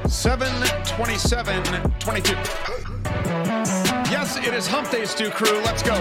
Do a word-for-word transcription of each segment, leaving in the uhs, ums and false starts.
seven twenty-seven twenty-two. Yes, it is Hump Day, Stu Crew. Let's go.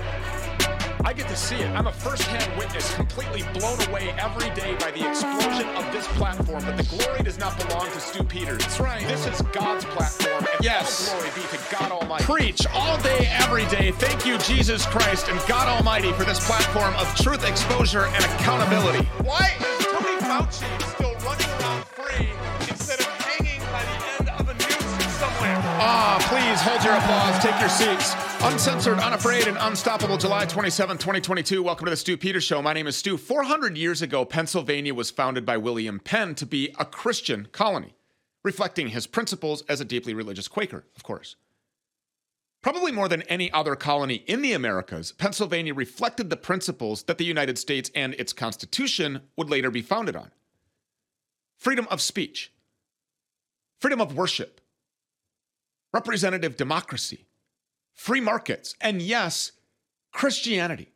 I get to see it. I'm a first-hand witness, completely blown away every day by the explosion of this platform. But the glory does not belong to Stu Peters. That's right. This is God's platform. And yes. All glory be to God Almighty. Preach all day, every day. Thank you, Jesus Christ and God Almighty, for this platform of truth, exposure, and accountability. Why is Tony Fauci still running around free instead of hanging by the end of a noose somewhere? Ah, please hold your applause. Take your seats. Uncensored, unafraid, and unstoppable, July twenty-seventh, twenty twenty-two. Welcome to the Stu Peters Show. My name is Stu. four hundred years ago, Pennsylvania was founded by William Penn to be a Christian colony, reflecting his principles as a deeply religious Quaker, of course. Probably more than any other colony in the Americas, Pennsylvania reflected the principles that the United States and its Constitution would later be founded on. Freedom of speech, freedom of worship, representative democracy, free markets, and yes, Christianity.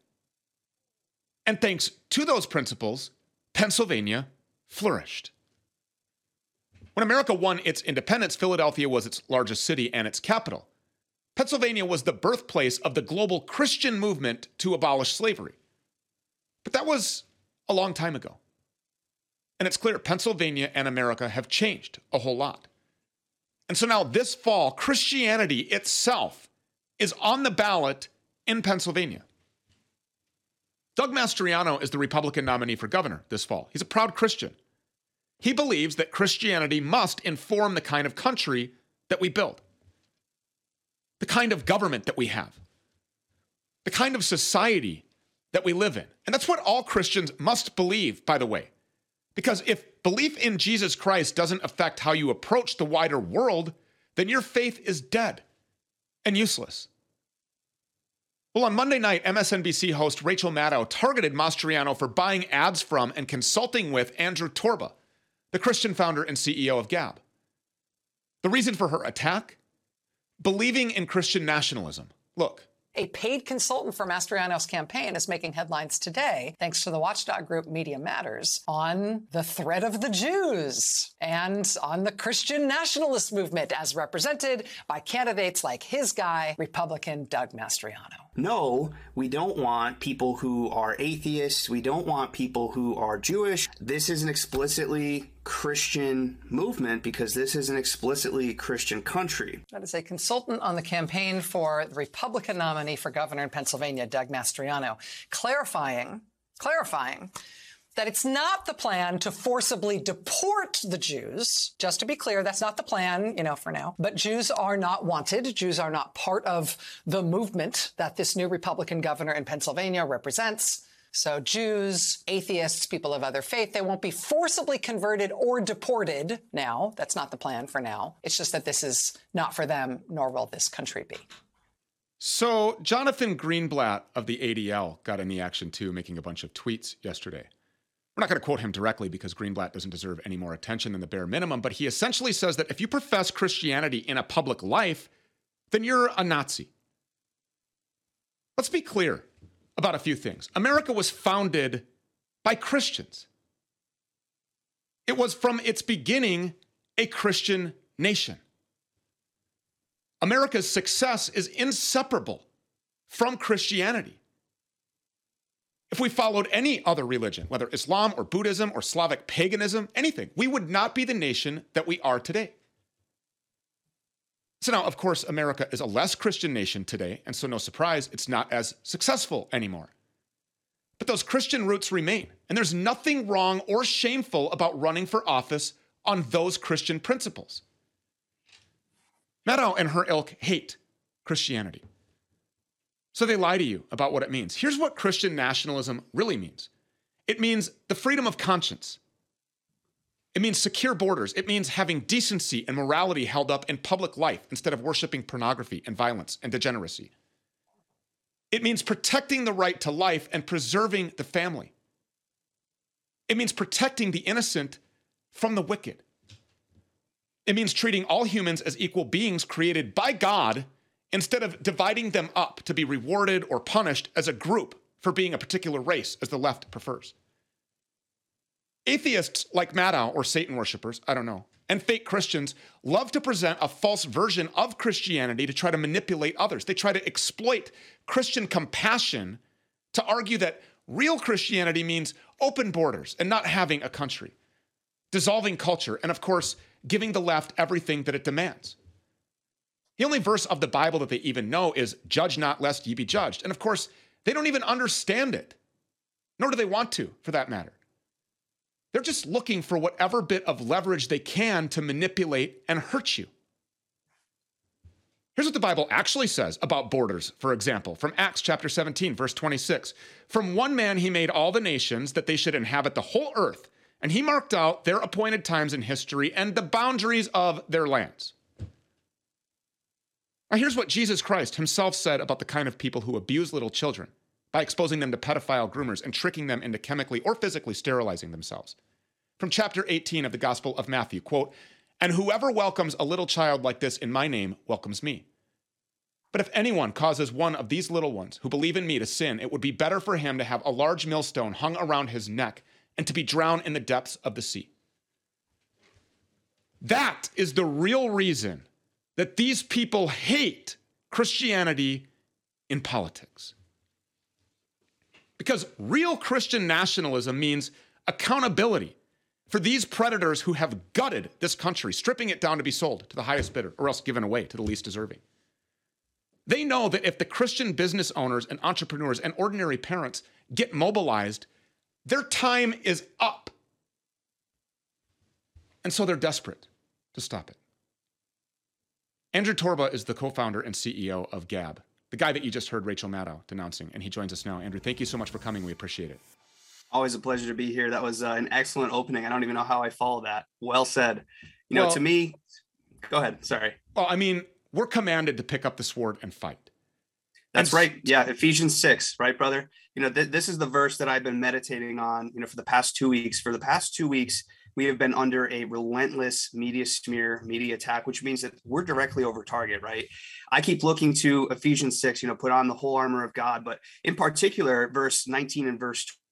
And thanks to those principles, Pennsylvania flourished. When America won its independence, Philadelphia was its largest city and its capital. Pennsylvania was the birthplace of the global Christian movement to abolish slavery. But that was a long time ago. And it's clear Pennsylvania and America have changed a whole lot. And so now this fall, Christianity itself is on the ballot in Pennsylvania. Doug Mastriano is the Republican nominee for governor this fall. He's a proud Christian. He believes that Christianity must inform the kind of country that we build, the kind of government that we have, the kind of society that we live in. And that's what all Christians must believe, by the way. Because if belief in Jesus Christ doesn't affect how you approach the wider world, then your faith is dead and useless. Well, on Monday night, M S N B C host Rachel Maddow targeted Mastriano for buying ads from and consulting with Andrew Torba, the Christian founder and C E O of Gab. The reason for her attack? Believing in Christian nationalism. Look. A paid consultant for Mastriano's campaign is making headlines today, thanks to the watchdog group Media Matters, on the threat of the Jews and on the Christian nationalist movement as represented by candidates like his guy, Republican Doug Mastriano. No, we don't want people who are atheists. We don't want people who are Jewish. This is an explicitly Christian movement because this is an explicitly Christian country. That is a consultant on the campaign for the Republican nominee for governor in Pennsylvania, Doug Mastriano, clarifying, clarifying that it's not the plan to forcibly deport the Jews. Just to be clear, that's not the plan, you know, for now. But Jews are not wanted. Jews are not part of the movement that this new Republican governor in Pennsylvania represents. So Jews, atheists, people of other faith, they won't be forcibly converted or deported now. That's not the plan for now. It's just that this is not for them, nor will this country be. So Jonathan Greenblatt of the A D L got in the action too, making a bunch of tweets yesterday. We're not going to quote him directly because Greenblatt doesn't deserve any more attention than the bare minimum, but he essentially says that if you profess Christianity in a public life, then you're a Nazi. Let's be clear about a few things. America was founded by Christians. It was from its beginning a Christian nation. America's success is inseparable from Christianity. If we followed any other religion, whether Islam or Buddhism or Slavic paganism, anything, we would not be the nation that we are today. So now, of course, America is a less Christian nation today, and so no surprise, it's not as successful anymore. But those Christian roots remain, and there's nothing wrong or shameful about running for office on those Christian principles. Maddow and her ilk hate Christianity. So they lie to you about what it means. Here's what Christian nationalism really means. It means the freedom of conscience. It means secure borders. It means having decency and morality held up in public life instead of worshiping pornography and violence and degeneracy. It means protecting the right to life and preserving the family. It means protecting the innocent from the wicked. It means treating all humans as equal beings created by God instead of dividing them up to be rewarded or punished as a group for being a particular race, as the left prefers. Atheists like Maddow or Satan worshipers, I don't know, and fake Christians love to present a false version of Christianity to try to manipulate others. They try to exploit Christian compassion to argue that real Christianity means open borders and not having a country, dissolving culture, and of course, giving the left everything that it demands. The only verse of the Bible that they even know is, "Judge not, lest ye be judged." And of course, they don't even understand it, nor do they want to, for that matter. They're just looking for whatever bit of leverage they can to manipulate and hurt you. Here's what the Bible actually says about borders, for example, from Acts chapter seventeen, verse twenty-six. "From one man he made all the nations, that they should inhabit the whole earth, and he marked out their appointed times in history and the boundaries of their lands." Now here's what Jesus Christ himself said about the kind of people who abuse little children by exposing them to pedophile groomers and tricking them into chemically or physically sterilizing themselves. From chapter eighteen of the Gospel of Matthew, quote, "And whoever welcomes a little child like this in my name welcomes me. But if anyone causes one of these little ones who believe in me to sin, it would be better for him to have a large millstone hung around his neck and to be drowned in the depths of the sea." That is the real reason that these people hate Christianity in politics. Because real Christian nationalism means accountability for these predators who have gutted this country, stripping it down to be sold to the highest bidder or else given away to the least deserving. They know that if the Christian business owners and entrepreneurs and ordinary parents get mobilized, their time is up. And so they're desperate to stop it. Andrew Torba is the co-founder and C E O of Gab, the guy that you just heard Rachel Maddow denouncing, and he joins us now. Andrew, thank you so much for coming. We appreciate it. Always a pleasure to be here. That was uh, an excellent opening. I don't even know how I follow that. Well said. You know, well, to me, go ahead. Sorry. Well, I mean, we're commanded to pick up the sword and fight. That's and, right. Yeah. Ephesians six, right, brother? You know, th- this is the verse that I've been meditating on, you know, for the past two weeks. For the past two weeks, we have been under a relentless media smear, media attack, which means that we're directly over target, right? I keep looking to Ephesians six, you know, put on the whole armor of God, but in particular, verse nineteen and verse twenty,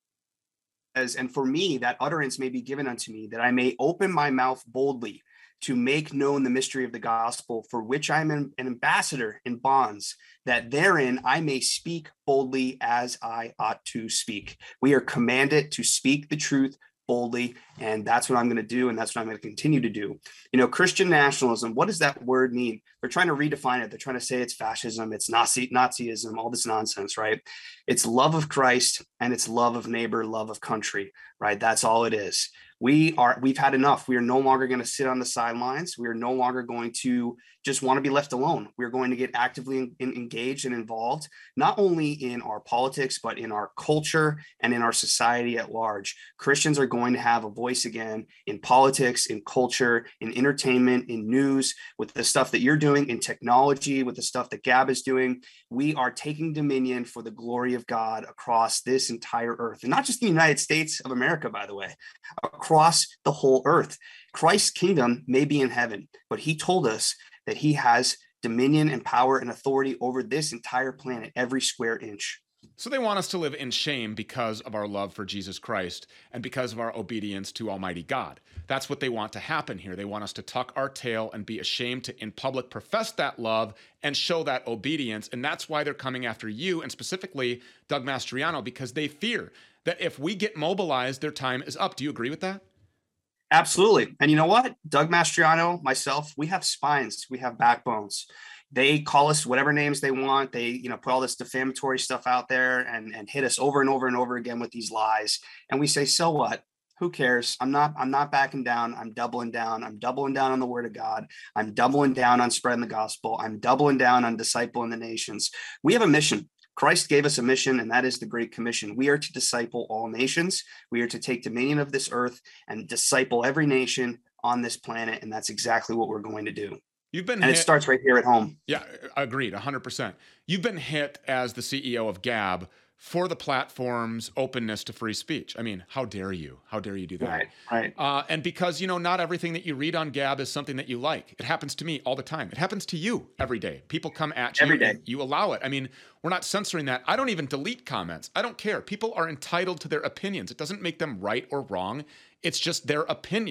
as, and for me, that utterance may be given unto me, that I may open my mouth boldly to make known the mystery of the gospel, for which I am an, an ambassador in bonds, that therein I may speak boldly as I ought to speak. We are commanded to speak the truth boldly, and that's what I'm going to do, and that's what I'm going to continue to do. You know, Christian nationalism, what does that word mean? They're trying to redefine it. They're trying to say it's fascism, it's Nazi, Nazism, all this nonsense, right? It's love of Christ, and it's love of neighbor, love of country, right? That's all it is. We are, we've had enough. We are no longer going to sit on the sidelines. We are no longer going to just want to be left alone. We're going to get actively in, in, engaged and involved, not only in our politics, but in our culture and in our society at large. Christians are going to have a voice again in politics, in culture, in entertainment, in news, with the stuff that you're doing, in technology, with the stuff that Gab is doing. We are taking dominion for the glory of God across this entire earth, and not just the United States of America, by the way, across the whole earth. Christ's kingdom may be in heaven, but he told us that he has dominion and power and authority over this entire planet, every square inch. So they want us to live in shame because of our love for Jesus Christ and because of our obedience to Almighty God. That's what they want to happen here. They want us to tuck our tail and be ashamed to, in public, profess that love and show that obedience. And that's why they're coming after you, and specifically Doug Mastriano, because they fear that if we get mobilized, their time is up. Do you agree with that? Absolutely. And you know what? Doug Mastriano, myself, we have spines. We have backbones. They call us whatever names they want. They, you know, put all this defamatory stuff out there and, and hit us over and over and over again with these lies. And we say, so what? Who cares? I'm not, I'm not backing down. I'm doubling down. I'm doubling down on the word of God. I'm doubling down on spreading the gospel. I'm doubling down on discipling the nations. We have a mission. Christ gave us a mission, and that is the Great Commission. We are to disciple all nations. We are to take dominion of this earth and disciple every nation on this planet. And that's exactly what we're going to do. You've been and hit, it starts right here at home. Yeah, agreed, one hundred percent. You've been hit as the C E O of Gab for the platform's openness to free speech. I mean, how dare you? How dare you do that? Right, right. Uh, and because, you know, not everything that you read on Gab is something that you like. It happens to me all the time. It happens to you every day. People come at you every day. And you allow it. I mean, we're not censoring that. I don't even delete comments. I don't care. People are entitled to their opinions. It doesn't make them right or wrong. It's just their opinion.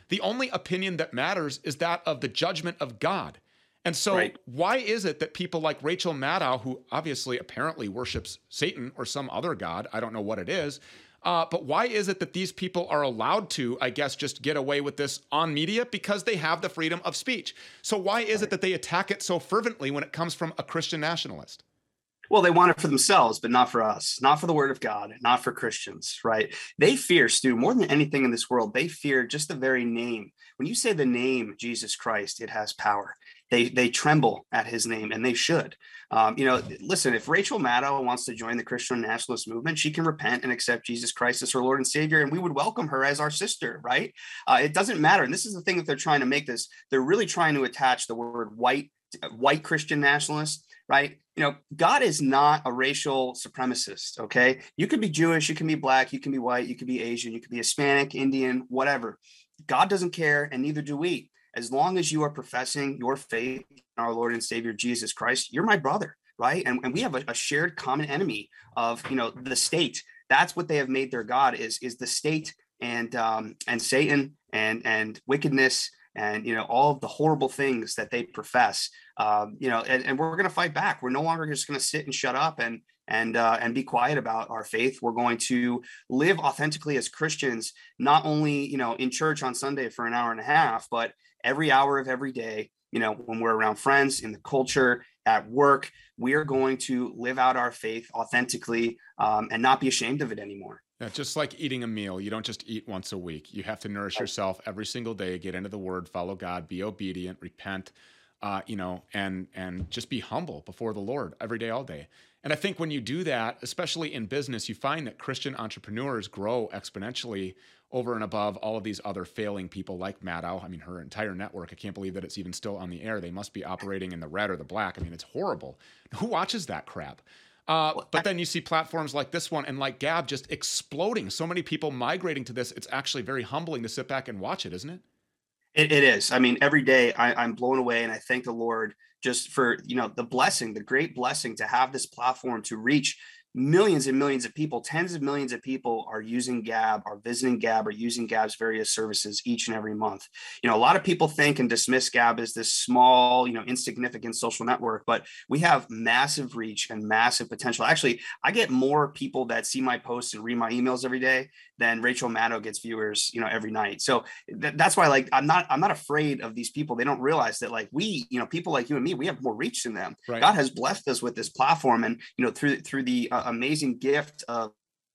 The only opinion that matters is that of the judgment of God. And so right. why is it that people like Rachel Maddow, who obviously apparently worships Satan or some other god, I don't know what it is, uh, but why is it that these people are allowed to, I guess, just get away with this on media? Because they have the freedom of speech. So why is right. it that they attack it so fervently when it comes from a Christian nationalist? Well, they want it for themselves, but not for us, not for the word of God, not for Christians, right? They fear, Stu, more than anything in this world, they fear just the very name. When you say the name Jesus Christ, it has power. They they tremble at his name, and they should. Um, you know, listen, if Rachel Maddow wants to join the Christian nationalist movement, she can repent and accept Jesus Christ as her Lord and Savior, and we would welcome her as our sister, right? Uh, it doesn't matter. And this is the thing that they're trying to make this. They're really trying to attach the word white, white Christian nationalist, right? You know, God is not a racial supremacist, okay? You can be Jewish, you can be black, you can be white, you can be Asian, you can be Hispanic, Indian, whatever. God doesn't care, and neither do we. As long as you are professing your faith in our Lord and Savior, Jesus Christ, you're my brother, right? And, and we have a, a shared common enemy of, you know, the state. That's what they have made their God is, is the state and um, and Satan and and wickedness and, you know, all of the horrible things that they profess, um, you know, and, and we're going to fight back. We're no longer just going to sit and shut up and and uh, and be quiet about our faith. We're going to live authentically as Christians, not only, you know, in church on Sunday for an hour and a half, but every hour of every day, you know, when we're around friends, in the culture, at work, we are going to live out our faith authentically um, and not be ashamed of it anymore. Yeah, just like eating a meal, you don't just eat once a week. You have to nourish yourself every single day, get into the word, follow God, be obedient, repent, uh, you know, and and just be humble before the Lord every day, all day. And I think when you do that, especially in business, you find that Christian entrepreneurs grow exponentially over and above all of these other failing people like Maddow. I mean, her entire network, I can't believe that it's even still on the air. They must be operating in the red or the black. I mean, it's horrible. Who watches that crap? Uh, but then you see platforms like this one and like Gab just exploding. So many people migrating to this. It's actually very humbling to sit back and watch it, isn't it? It, it is. I mean, every day I, I'm blown away, and I thank the Lord just for, you know, the blessing, the great blessing to have this platform to reach millions and millions of people. Tens of millions of people are using Gab, are visiting Gab, or using Gab's various services each and every month. You know, a lot of people think and dismiss Gab as this small, you know, insignificant social network, but we have massive reach and massive potential. Actually, I get more people that see my posts and read my emails every day than Rachel Maddow gets viewers, you know, every night. So th- that's why, like, I'm not, I'm not afraid of these people. They don't realize that, like, we, you know, people like you and me, we have more reach than them. Right. God has blessed us with this platform, and, you know, through through the uh, amazing gift of,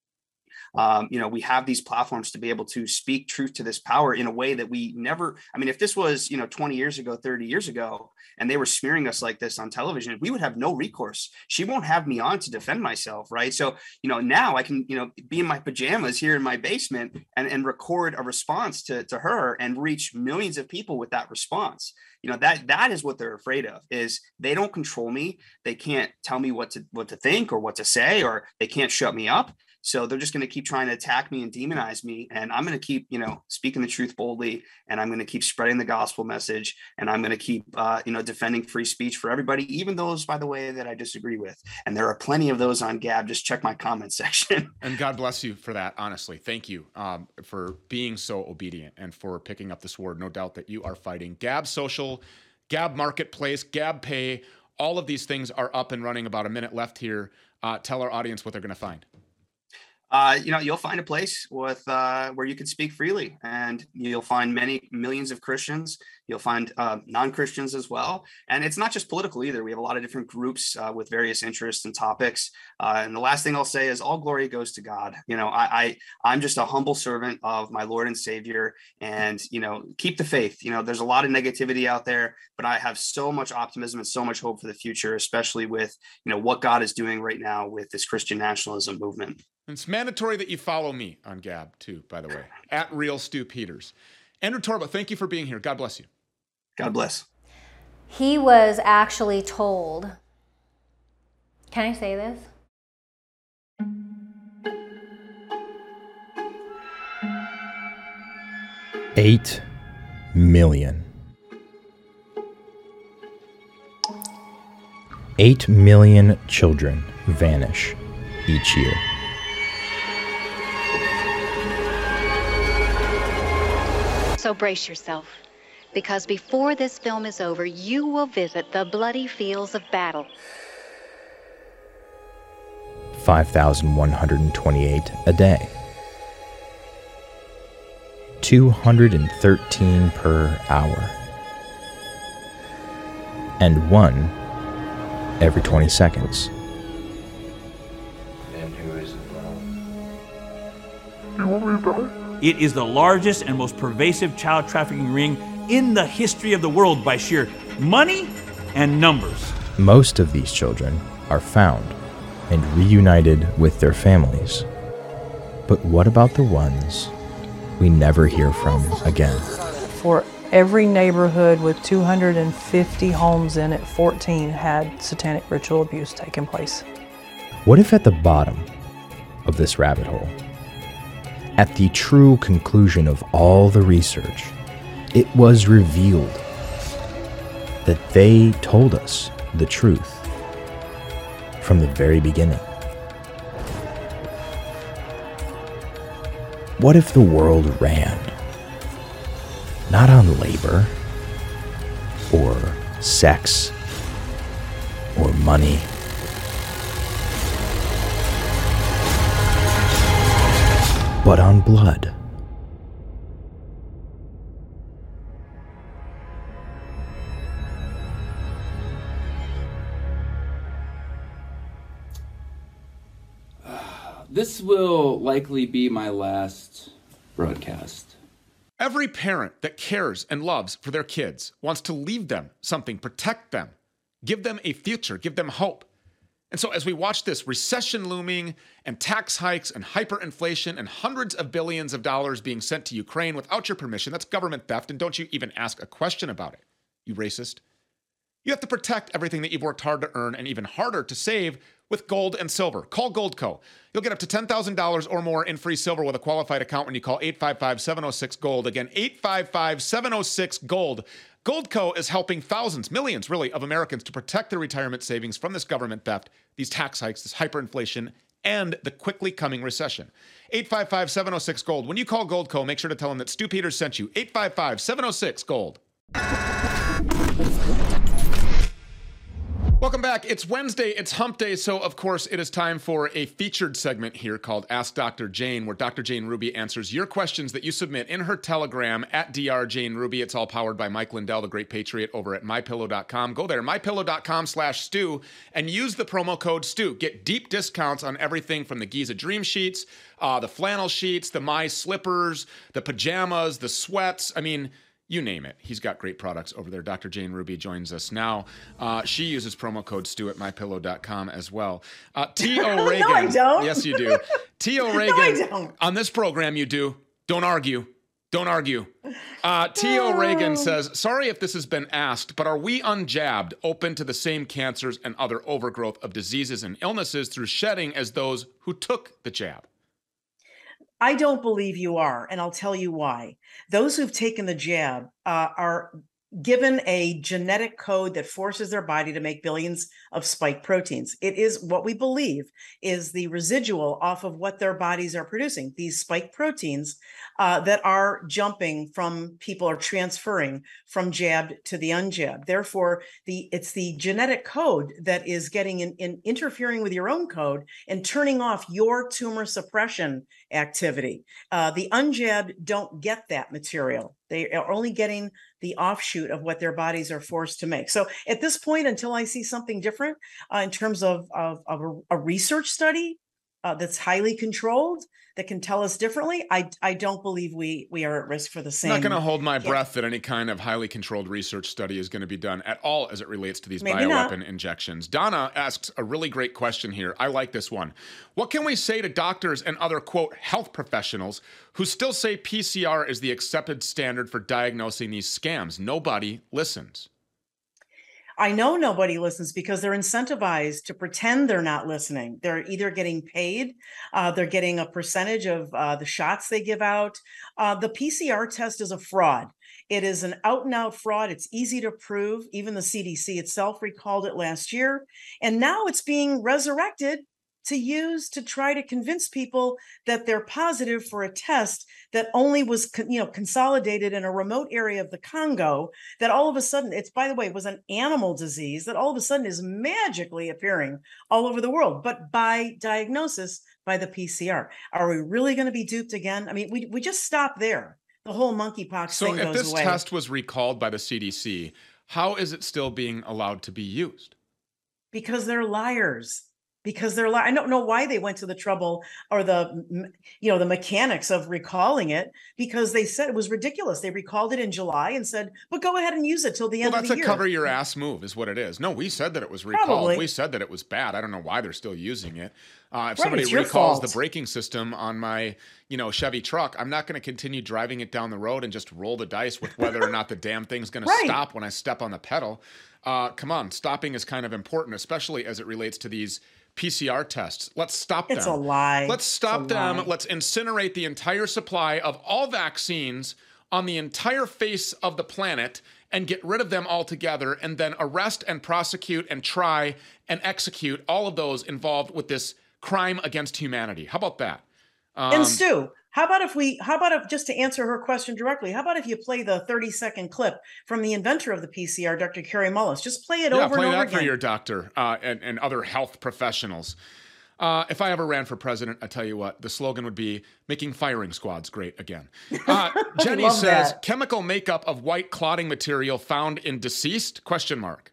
um, you know, we have these platforms to be able to speak truth to this power in a way that we never, I mean, if this was, you know, twenty years ago, thirty years ago, and they were smearing us like this on television, we would have no recourse. She won't have me on to defend myself. Right. So, you know, now I can, you know, be in my pajamas here in my basement and, and record a response to, to her and reach millions of people with that response. You know, that that is what they're afraid of, is they don't control me. They can't tell me what to what to think or what to say, or they can't shut me up. So they're just going to keep trying to attack me and demonize me. And I'm going to keep, you know, speaking the truth boldly, and I'm going to keep spreading the gospel message, and I'm going to keep, uh, you know, defending free speech for everybody, even those, by the way, that I disagree with. And there are plenty of those on Gab. Just check my comment section. And God bless you for that. Honestly, thank you um, for being so obedient and for picking up the sword. No doubt that you are fighting. Gab Social, Gab Marketplace, Gab Pay, all of these things are up and running. About a minute left here. Uh, tell our audience what they're going to find. Uh, you know, you'll find a place with uh, where you can speak freely, and you'll find many millions of Christians. You'll find uh, non-Christians as well. And it's not just political either. We have a lot of different groups uh, with various interests and topics. Uh, and the last thing I'll say is all glory goes to God. You know, I, I, I'm just a humble servant of my Lord and Savior, and, you know, keep the faith. You know, there's a lot of negativity out there, but I have so much optimism and so much hope for the future, especially with, you know, what God is doing right now with this Christian nationalism movement. It's mandatory that you follow me on Gab too, by the way, at Real Stu Peters. Andrew Torba, thank you for being here. God bless you. God bless. He was actually told, can I say this? Eight million. Eight million children vanish each year. So So brace yourself, because before this film is over, you will visit the bloody fields of battle. five thousand one hundred twenty-eight a day. two hundred thirteen per hour. And one every twenty seconds. And who is it now? It is the largest and most pervasive child trafficking ring in the history of the world by sheer money and numbers. Most of these children are found and reunited with their families. But what about the ones we never hear from again? For every neighborhood with two hundred fifty homes in it, fourteen had satanic ritual abuse taking place. What if at the bottom of this rabbit hole, at the true conclusion of all the research, it was revealed that they told us the truth from the very beginning? What if the world ran not on labor or sex or money, but on blood? This will likely be my last broadcast. Every parent that cares and loves for their kids wants to leave them something, protect them, give them a future, give them hope. And so as we watch this recession looming and tax hikes and hyperinflation and hundreds of billions of dollars being sent to Ukraine without your permission, that's government theft, and don't you even ask a question about it, you racist. You have to protect everything that you've worked hard to earn and even harder to save with gold and silver. Call Goldco. You'll get up to ten thousand dollars or more in free silver with a qualified account when you call eight five five, seven oh six, GOLD. Again, eight five five, seven oh six, GOLD. Goldco is helping thousands, millions really, of Americans to protect their retirement savings from this government theft, these tax hikes, this hyperinflation, and the quickly coming recession. eight five five, seven oh six, GOLD. When you call Goldco, make sure to tell them that Stu Peters sent you. eight five five, seven oh six, GOLD. Welcome back. It's Wednesday. It's hump day. So, of course, it is time for a featured segment here called Ask Doctor Jane, where Doctor Jane Ruby answers your questions that you submit in her Telegram at D R Jane Ruby. It's all powered by Mike Lindell, the great patriot, over at my pillow dot com. Go there, my pillow dot com slash Stu, and use the promo code Stu. Get deep discounts on everything from the Giza Dream Sheets, uh, the flannel sheets, the My Slippers, the pajamas, the sweats. I mean, you name it. He's got great products over there. Doctor Jane Ruby joins us now. Uh, she uses promo code Stu at my pillow dot com as well. Uh, T O. Reagan. No, I don't. Yes, you do. T O. Reagan. No, I don't. On this program, you do. Don't argue. Don't argue. Uh, T O. Reagan says, sorry if this has been asked, but are we unjabbed open to the same cancers and other overgrowth of diseases and illnesses through shedding as those who took the jab? I don't believe you are, and I'll tell you why. Those who've taken the jab uh, are given a genetic code that forces their body to make billions of spike proteins. It is what we believe is the residual off of what their bodies are producing, these spike proteins uh, that are jumping from people or transferring from jabbed to the unjabbed. Therefore, the it's the genetic code that is getting in, in interfering with your own code and turning off your tumor suppression activity. Uh, the unjabbed don't get that material. They are only getting the offshoot of what their bodies are forced to make. So at this point, until I see something different uh, in terms of, of, of a, a research study uh, that's highly controlled, that can tell us differently, I, I don't believe we we are at risk for the same. I'm not going to hold my yeah. breath that any kind of highly controlled research study is going to be done at all as it relates to these Maybe bioweapon not. injections. Donna asks a really great question here. I like this one. What can we say to doctors and other, quote, health professionals who still say P C R is the accepted standard for diagnosing these scams? Nobody listens. I know nobody listens because they're incentivized to pretend they're not listening. They're either getting paid, uh, they're getting a percentage of uh, the shots they give out. Uh, the P C R test is a fraud. It is an out and out fraud. It's easy to prove. Even the C D C itself recalled it last year. And now it's being resurrected to use to try to convince people that they're positive for a test that only was, you know, consolidated in a remote area of the Congo, that all of a sudden, it's, by the way, was an animal disease that all of a sudden is magically appearing all over the world, but by diagnosis by the P C R. Are we really going to be duped again? I mean, we, we just stop there. The whole monkeypox so thing goes away. So if this test was recalled by the C D C, how is it still being allowed to be used? Because they're liars. Because they're li- I don't know why they went to the trouble or the, you know, the mechanics of recalling it, because they said it was ridiculous. They recalled it in July and said, but go ahead and use it till the end well, of the year. Well, that's a cover your ass move is what it is. No, we said that it was recalled. Probably. We said that it was bad. I don't know why they're still using it. Uh, if right, somebody recalls fault. the braking system on my, you know, Chevy truck, I'm not going to continue driving it down the road and just roll the dice with whether or not the damn thing's going right. to stop when I step on the pedal. Uh, come on, stopping is kind of important, especially as it relates to these P C R tests. Let's stop them. It's a lie. Let's stop them. Lie. Let's incinerate the entire supply of all vaccines on the entire face of the planet and get rid of them altogether, and then arrest and prosecute and try and execute all of those involved with this crime against humanity. How about that? Um, and Stu, how about if we, how about if, just to answer her question directly, how about if you play the thirty second clip from the inventor of the P C R, Doctor Kary Mullis? Just play it yeah, over play and over that again. for your doctor uh, and, and other health professionals. Uh, if I ever ran for president, I tell you what, the slogan would be making firing squads great again. Uh, Jenny says, that. chemical makeup of white clotting material found in deceased? Question mark.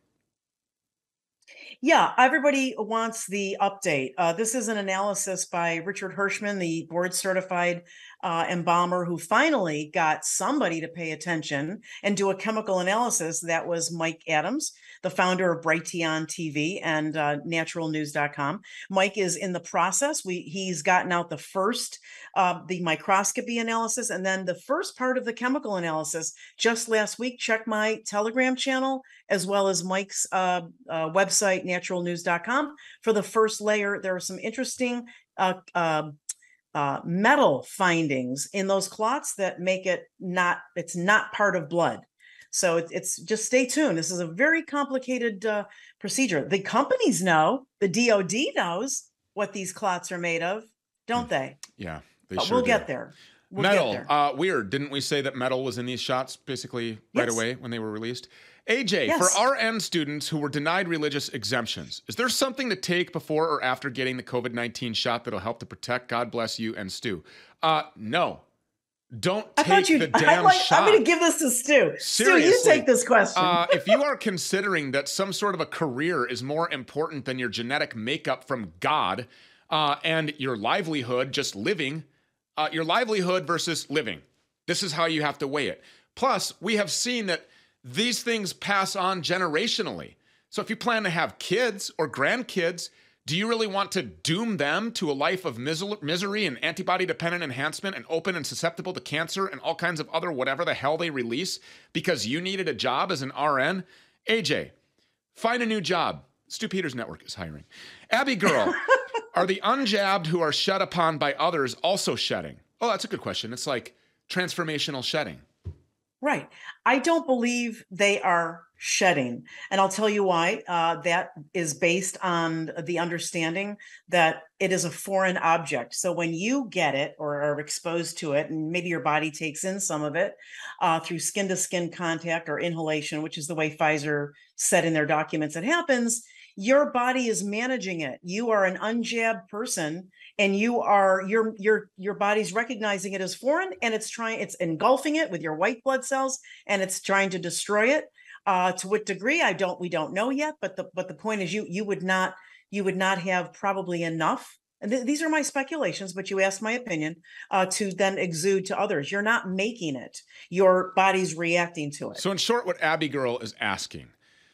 Yeah, everybody wants the update. Uh, this is an analysis by Richard Hirschman, the board certified uh, embalmer, who finally got somebody to pay attention and do a chemical analysis. That was Mike Adams, the founder of Brighteon T V and uh, natural news dot com. Mike is in the process. We He's gotten out the first, uh, the microscopy analysis, and then the first part of the chemical analysis just last week. Check my Telegram channel as well as Mike's uh, uh, website, natural news dot com, for the first layer. There are some interesting uh, uh, uh, metal findings in those clots that make it not, it's not part of blood. So it, it's just stay tuned. This is a very complicated uh, procedure. The companies know, the D O D knows what these clots are made of, don't they? Yeah, they but sure we'll do. get there. We'll metal, get there. Uh, weird. Didn't we say that metal was in these shots basically right Yes. away when they were released? A J, Yes. for R N students who were denied religious exemptions, is there something to take before or after getting the COVID nineteen shot that'll help to protect? God bless you and Stu. Uh, no. Don't I take thought you, the damn I'm, like, shot. I'm going to give this to Stu. Seriously. Stu, you take this question. uh, if you are considering that some sort of a career is more important than your genetic makeup from God uh, and your livelihood, just living, uh, your livelihood versus living, this is how you have to weigh it. Plus, we have seen that these things pass on generationally. So if you plan to have kids or grandkids, do you really want to doom them to a life of mis- misery and antibody-dependent enhancement and open and susceptible to cancer and all kinds of other whatever the hell they release because you needed a job as an R N? A J, find a new job. Stu Peters Network is hiring. Abby Girl, are the unjabbed who are shed upon by others also shedding? Oh, that's a good question. It's like transformational shedding. Right. I don't believe they are shedding. And I'll tell you why. Uh, that is based on the understanding that it is a foreign object. So when you get it or are exposed to it, and maybe your body takes in some of it uh, through skin to skin contact or inhalation, which is the way Pfizer said in their documents it happens, your body is managing it. You are an unjabbed person, and you are your your your body's recognizing it as foreign, and it's trying it's engulfing it with your white blood cells, and it's trying to destroy it. Uh, to what degree, I don't we don't know yet. But the but the point is, you you would not you would not have probably enough. And th- these are my speculations, but you asked my opinion uh, to then exude to others. You're not making it. Your body's reacting to it. So in short, what Abby Girl is asking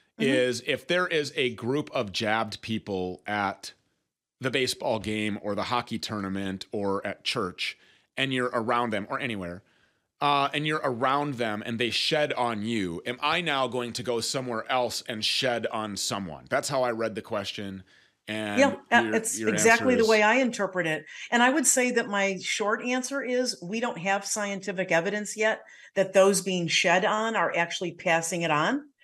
is if there is a group of jabbed people at the baseball game or the hockey tournament or at church, and you're around them or anywhere, uh, and you're around them and they shed on you, am I now going to go somewhere else and shed on someone? That's how I read the question. And yeah, your, it's your exactly answer the is- way I interpret it. And I would say that my short answer is we don't have scientific evidence yet that those being shed on are actually passing it on.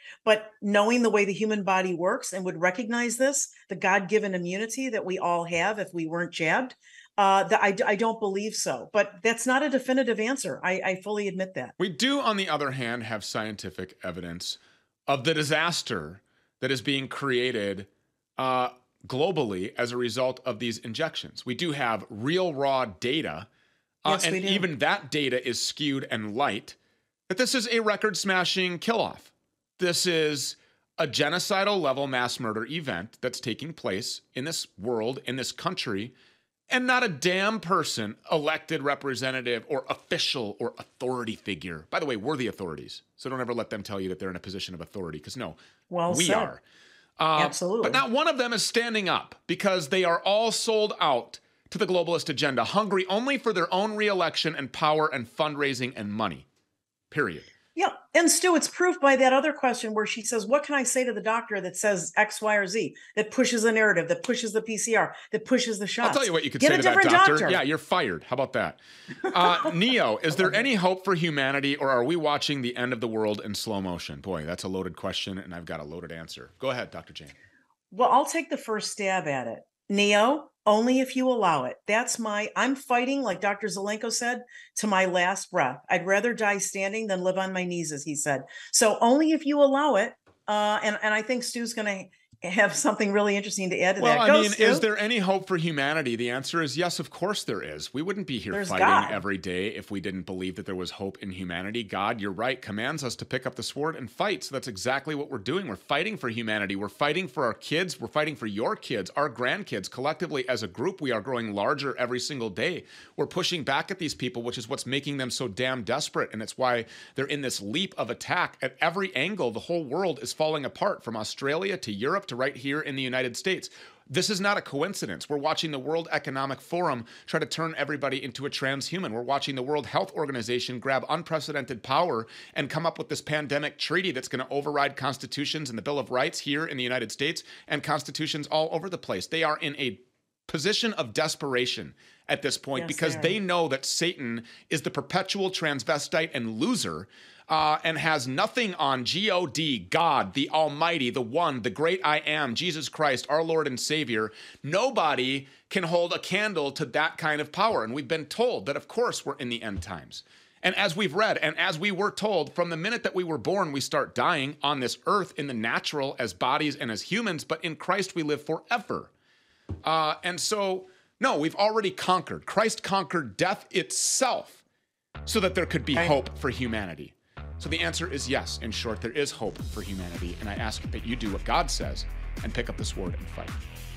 But knowing the way the human body works and would recognize this, the God-given immunity that we all have if we weren't jabbed, uh, that I, I don't believe so. But that's not a definitive answer. I, I fully admit that. We do, on the other hand, have scientific evidence of the disaster that is being created uh, globally as a result of these injections. We do have real raw data, uh, Yes, and we do. even that data is skewed and light, that this is a record-smashing kill-off. This is a genocidal level mass murder event that's taking place in this world, in this country, and not a damn person, elected representative or official or authority figure. By the way, we're the authorities, so don't ever let them tell you that they're in a position of authority, because no, Well we said. are. Uh, Absolutely. But not one of them is standing up, because they are all sold out to the globalist agenda, hungry only for their own reelection and power and fundraising and money. Period. Yeah. And Stu, it's proof by that other question where she says, what can I say to the doctor that says X, Y, or Z, that pushes a narrative, that pushes the P C R, that pushes the shots? I'll tell you what you could Get say a to that different doctor. doctor. Yeah, you're fired. How about that? Uh, Neo, is there any hope for humanity, or are we watching the end of the world in slow motion? Boy, that's a loaded question, and I've got a loaded answer. Go ahead, Doctor Jane. Well, I'll take the first stab at it. Neo, only if you allow it. That's my, I'm fighting, like Doctor Zelenko said, to my last breath. I'd rather die standing than live on my knees, as he said. So only if you allow it. Uh, and, and I think Stu's going to have something really interesting to add to Well, that. I Go, mean, Stu. is there any hope for humanity? The answer is yes, of course there is. We wouldn't be here There's fighting God. every day if we didn't believe that there was hope in humanity. God, you're right, commands us to pick up the sword and fight. So that's exactly what we're doing. We're fighting for humanity. We're fighting for our kids. We're fighting for your kids, our grandkids. Collectively, as a group, we are growing larger every single day. We're pushing back at these people, which is what's making them so damn desperate. And it's why they're in this leap of attack at every angle. The whole world is falling apart, from Australia to Europe to right here in the United States. This is not a coincidence. We're watching the World Economic Forum try to turn everybody into a transhuman. We're watching the World Health Organization grab unprecedented power and come up with this pandemic treaty that's going to override constitutions and the Bill of Rights here in the United States and constitutions all over the place. They are in a position of desperation at this point, Yes, because they are. they know that Satan is the perpetual transvestite and loser, uh, and has nothing on G O D, God, the Almighty, the One, the Great I Am, Jesus Christ, our Lord and Savior. Nobody can hold a candle to that kind of power. And we've been told that, of course, we're in the end times. And as we've read, and as we were told, from the minute that we were born, we start dying on this earth in the natural as bodies and as humans, but in Christ we live forever. Uh, and so, no, we've already conquered. Christ conquered death itself so that there could be hope for humanity. So the answer is yes. In short, there is hope for humanity. And I ask that you do what God says and pick up the sword and fight.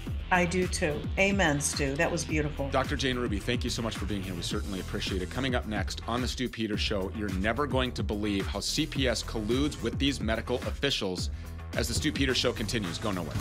I do too. Amen, Stu. That was beautiful. Doctor Jane Ruby, thank you so much for being here. We certainly appreciate it. Coming up next on the Stu Peters Show, you're never going to believe how C P S colludes with these medical officials. As the Stu Peters Show continues, go nowhere.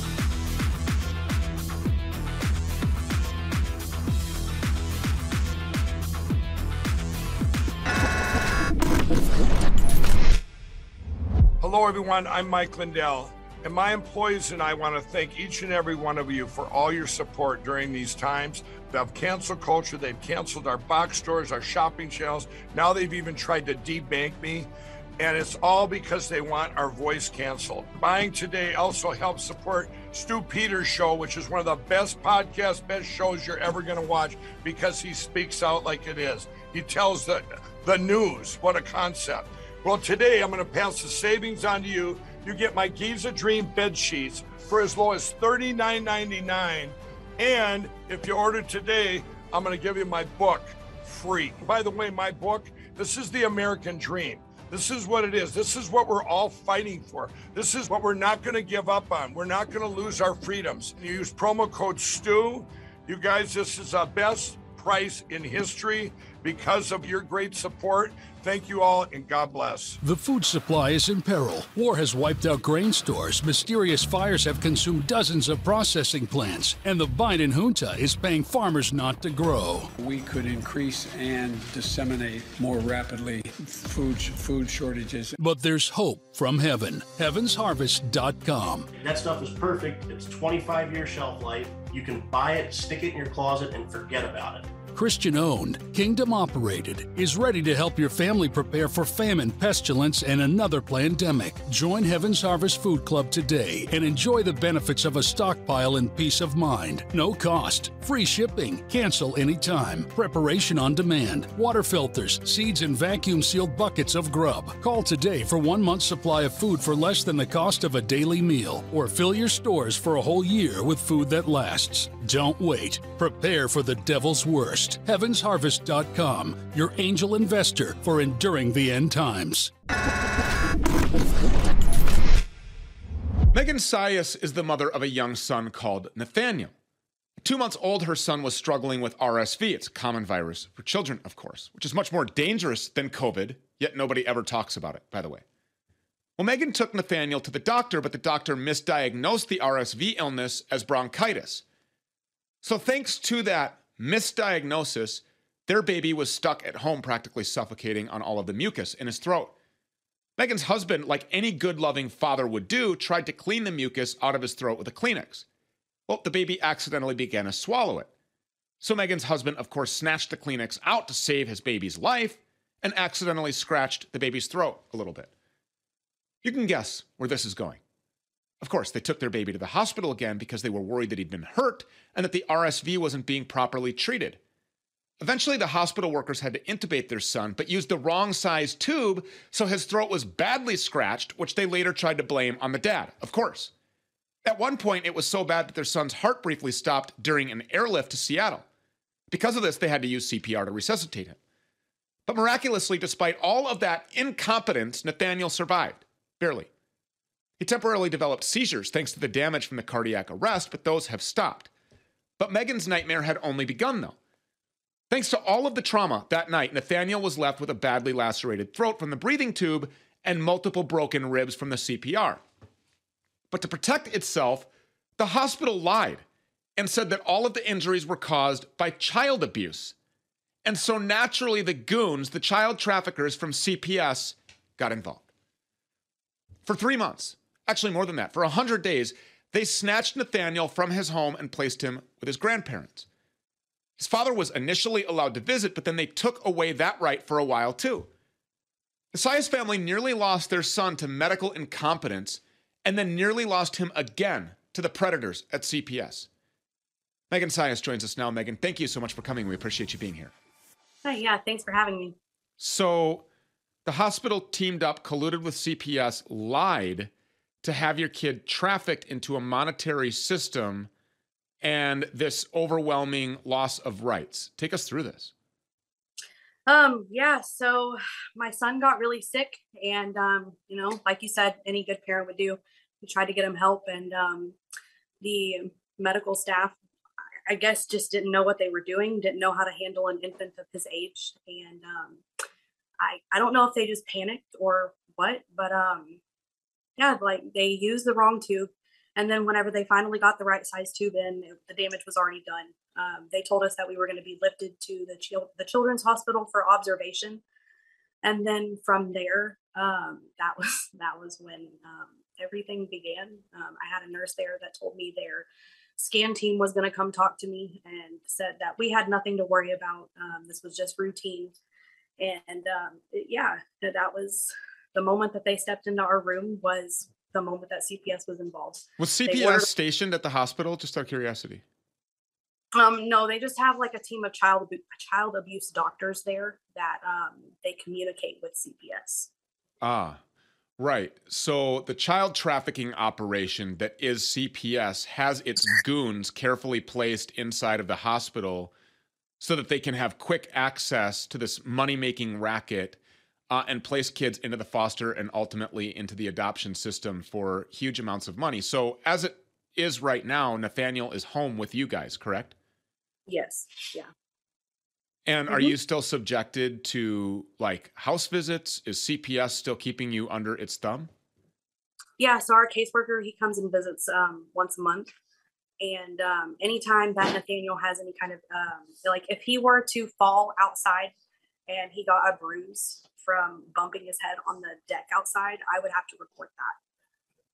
Hello, everyone. I'm Mike Lindell, and my employees and I want to thank each and every one of you for all your support during these times of cancel culture. They've canceled our box stores, our shopping channels. Now they've even tried to debank me, and it's all because they want our voice canceled. Buying today also helps support Stu Peters Show, which is one of the best podcasts, best shows you're ever going to watch, because he speaks out like it is. He tells the, the news. What a concept. Well, today I'm going to pass the savings on to you. You get my Giza Dream bed sheets for as low as thirty-nine ninety-nine. And if you order today, I'm going to give you my book free. By the way, my book, this is the American dream. This is what it is. This is what we're all fighting for. This is what we're not going to give up on. We're not going to lose our freedoms. You use promo code STU. You guys, this is the best price in history because of your great support. Thank you all, and God bless. The food supply is in peril. War has wiped out grain stores. Mysterious fires have consumed dozens of processing plants. And the Biden junta is paying farmers not to grow. We could increase and disseminate more rapidly food, food shortages. But there's hope from heaven. heavens harvest dot com. That stuff is perfect. It's twenty-five year shelf life. You can buy it, stick it in your closet, and forget about it. Christian owned, kingdom operated, is ready to help your family prepare for famine, pestilence, and another pandemic. Join Heaven's Harvest Food Club today and enjoy the benefits of a stockpile and peace of mind. No cost, free shipping, cancel anytime, preparation on demand, water filters, seeds, and vacuum sealed buckets of grub. Call today for one month's supply of food for less than the cost of a daily meal, or fill your stores for a whole year with food that lasts. Don't wait. Prepare for the devil's worst. heavens harvest dot com, your angel investor for enduring the end times. Megan Sias is the mother of a young son called Nathaniel. Two months old, her son was struggling with R S V. It's a common virus for children, of course, which is much more dangerous than COVID, yet nobody ever talks about it, by the way. Well, Megan took Nathaniel to the doctor, but the doctor misdiagnosed the R S V illness as bronchitis. So thanks to that misdiagnosis, their baby was stuck at home practically suffocating on all of the mucus in his throat. Megan's husband, like any good loving father would do, tried to clean the mucus out of his throat with a Kleenex. Well, the baby accidentally began to swallow it. So Megan's husband, of course, snatched the Kleenex out to save his baby's life and accidentally scratched the baby's throat a little bit. You can guess where this is going. Of course, they took their baby to the hospital again because they were worried that he'd been hurt and that the R S V wasn't being properly treated. Eventually, the hospital workers had to intubate their son, but used the wrong size tube, so his throat was badly scratched, which they later tried to blame on the dad, of course. At one point, it was so bad that their son's heart briefly stopped during an airlift to Seattle. Because of this, they had to use C P R to resuscitate him. But miraculously, despite all of that incompetence, Nathaniel survived, barely. He temporarily developed seizures thanks to the damage from the cardiac arrest, but those have stopped. But Megan's nightmare had only begun, though. Thanks to all of the trauma that night, Nathaniel was left with a badly lacerated throat from the breathing tube and multiple broken ribs from the C P R. But to protect itself, the hospital lied and said that all of the injuries were caused by child abuse. And so naturally, the goons, the child traffickers from C P S, got involved. For three months, actually more than that, for one hundred days, they snatched Nathaniel from his home and placed him with his grandparents. His father was initially allowed to visit, but then they took away that right for a while too. The Sias family nearly lost their son to medical incompetence and then nearly lost him again to the predators at C P S. Megan Sias joins us now. Megan, thank you so much for coming. We appreciate you being here. Hi, yeah, thanks for having me. So the hospital teamed up, colluded with C P S, lied to have your kid trafficked into a monetary system and this overwhelming loss of rights. Take us through this. Um, yeah, so my son got really sick and, um, you know, like you said, any good parent would do, we tried to get him help, and um, the medical staff, I guess, just didn't know what they were doing, didn't know how to handle an infant of his age. And um, I, I don't know if they just panicked or what, but um, yeah, like they used the wrong tube. And then whenever they finally got the right size tube in, it, the damage was already done. Um, they told us that we were going to be lifted to the, chil- the children's hospital for observation. And then from there, um, that was that was when um, everything began. Um, I had a nurse there that told me their scan team was going to come talk to me and said that we had nothing to worry about. Um, this was just routine. And um, it, yeah, that was the moment that they stepped into our room was the moment that C P S was involved. Was C P S ordered- stationed at the hospital? Just out of curiosity. Um, no, they just have like a team of child child abuse doctors there that um, they communicate with C P S. Ah, right. So the child trafficking operation that is C P S has its goons carefully placed inside of the hospital so that they can have quick access to this money-making racket uh, and place kids into the foster and ultimately into the adoption system for huge amounts of money. So as it is right now, Nathaniel is home with you guys, correct? Yes. Yeah. And Mm-hmm. are you still subjected to like house visits? Is C P S still keeping you under its thumb? Yeah. So our caseworker, he comes and visits um, once a month. And um, anytime that Nathaniel has any kind of, um, like if he were to fall outside and he got a bruise from bumping his head on the deck outside, I would have to report that.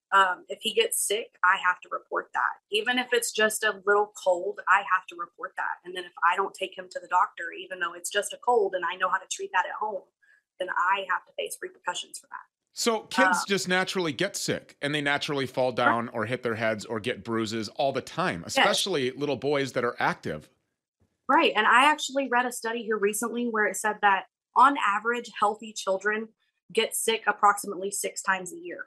Um, if he gets sick, I have to report that. Even if it's just a little cold, I have to report that. And then if I don't take him to the doctor, even though it's just a cold and I know how to treat that at home, then I have to face repercussions for that. So kids Uh, just naturally get sick and they naturally fall down or hit their heads or get bruises all the time, especially little boys that are active. Right. And I actually read a study here recently where it said that on average, healthy children get sick approximately six times a year.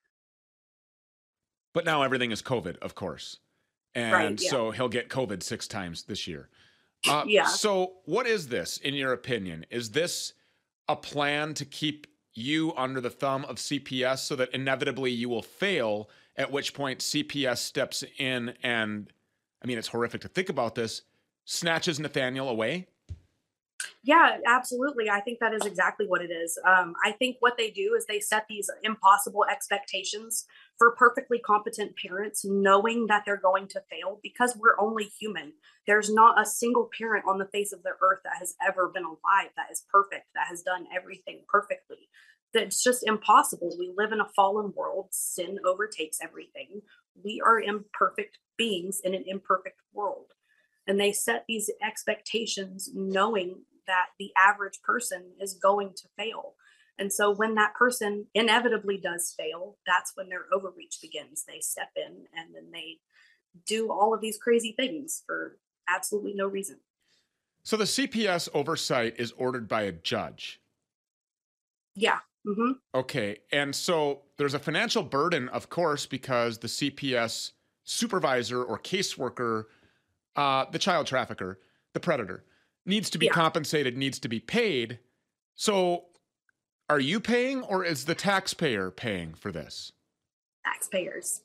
But now everything is COVID, of course. And Right, yeah. so he'll get COVID six times this year. Uh, Yeah. So what is this, in your opinion? Is this a plan to keep you under the thumb of C P S so that inevitably you will fail, at which point C P S steps in and, I mean, it's horrific to think about this, snatches Nathaniel away? Yeah, absolutely. I think that is exactly what it is. Um, I think what they do is they set these impossible expectations for perfectly competent parents, knowing that they're going to fail because we're only human. There's not a single parent on the face of the earth that has ever been alive that is perfect, that has done everything perfectly. That's just impossible. We live in a fallen world. Sin overtakes everything. We are imperfect beings in an imperfect world. And they set these expectations knowing that the average person is going to fail. And so when that person inevitably does fail, that's when their overreach begins. They step in and then they do all of these crazy things for absolutely no reason. So the C P S oversight is ordered by a judge. Yeah. Mm-hmm. Okay. And so there's a financial burden, of course, because the C P S supervisor or caseworker, uh, the child trafficker, the predator, needs to be Yeah. compensated, needs to be paid. So are you paying or is the taxpayer paying for this? Taxpayers.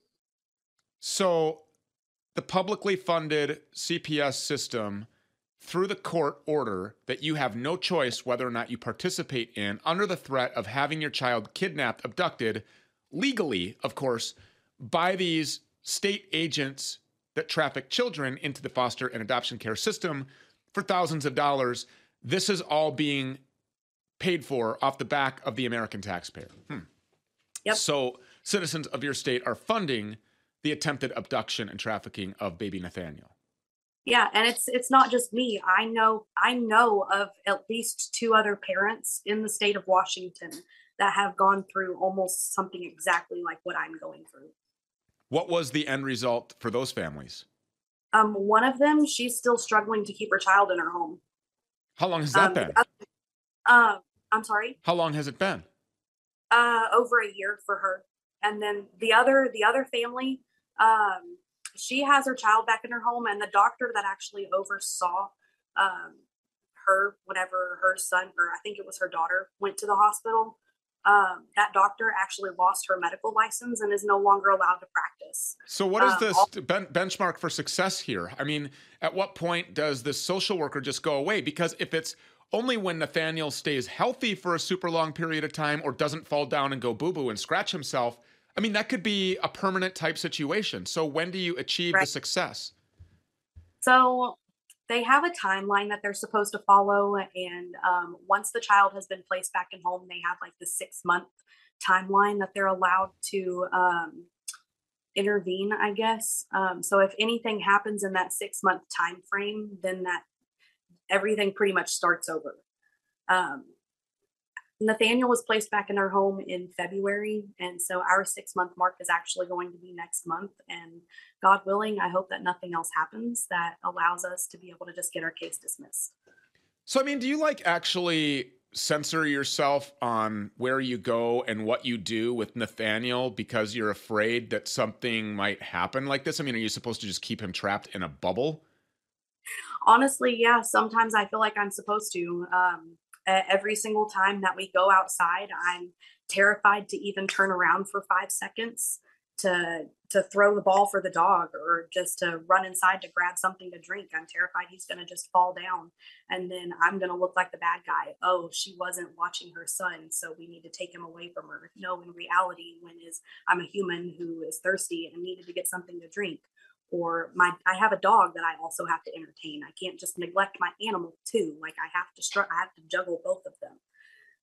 So the publicly funded C P S system, through the court order that you have no choice whether or not you participate in, under the threat of having your child kidnapped, abducted, legally, of course, by these state agents that traffic children into the foster and adoption care system for thousands of dollars. This is all being paid for off the back of the American taxpayer. Hmm. Yep. So citizens of your state are funding the attempted abduction and trafficking of baby Nathaniel. Yeah, and it's it's not just me. I know I know of at least two other parents in the state of Washington that have gone through almost something exactly like what I'm going through. What was the end result for those families? Um, one of them, she's still struggling to keep her child in her home. How long has that Um, been? the other- uh, I'm sorry. How long has it been? Uh, over a year for her, and then the other the other family, um, she has her child back in her home, and the doctor that actually oversaw um, her whenever her son, or I think it was her daughter, went to the hospital. Um, that doctor actually lost her medical license and is no longer allowed to practice. So what is Um, the all- st- ben- benchmark for success here? I mean, at what point does this social worker just go away? Because if it's only when Nathaniel stays healthy for a super long period of time or doesn't fall down and go boo-boo and scratch himself, I mean, that could be a permanent type situation. So when do you achieve the Right. success? So they have a timeline that they're supposed to follow. And um, once the child has been placed back in home, they have like the six month timeline that they're allowed to um, intervene, I guess. Um, so if anything happens in that six month time frame, then that everything pretty much starts over. Um, Nathaniel was placed back in our home in February, and so our six month mark is actually going to be next month. And God willing, I hope that nothing else happens that allows us to be able to just get our case dismissed. So, I mean, do you like actually censor yourself on where you go and what you do with Nathaniel because you're afraid that something might happen like this? I mean, are you supposed to just keep him trapped in a bubble? Honestly, yeah, sometimes I feel like I'm supposed to. Um, e- every single time that we go outside, I'm terrified to even turn around for five seconds to to throw the ball for the dog or just to run inside to grab something to drink. I'm terrified he's going to just fall down and then I'm going to look like the bad guy. Oh, she wasn't watching her son, so we need to take him away from her. No, in reality, when is I'm a human who is thirsty and needed to get something to drink. Or my, I have a dog that I also have to entertain. I can't just neglect my animal too. Like I have to, str- I have to juggle both of them. And